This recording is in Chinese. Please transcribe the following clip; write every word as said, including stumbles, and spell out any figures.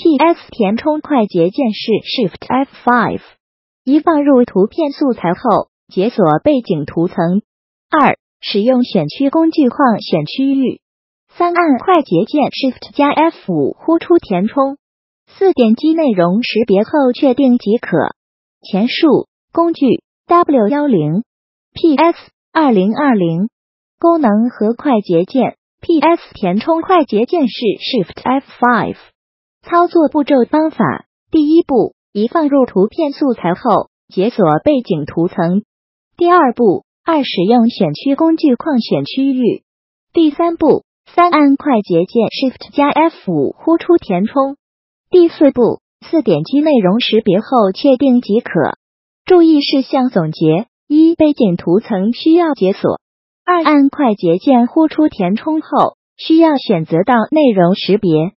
P S 填充快捷键是 Shift F 五。一放入图片素材后，解锁背景图层。二、使用选区工具框选区域。三、按快捷键 Shift 加 F 五 呼出填充。四、点击内容识别后确定即可。前述工具 W 一零 P S 二零二零 功能和快捷键 P S 填充快捷键是 Shift F 五。操作步骤方法：第一步，一放入图片素材后，解锁背景图层。第二步，二使用选区工具框选区域。第三步，三按快捷键 Shift 加 F 五 呼出填充。第四步，四点击内容识别后确定即可。注意事项总结：一、背景图层需要解锁；二、按快捷键呼出填充后，需要选择到内容识别；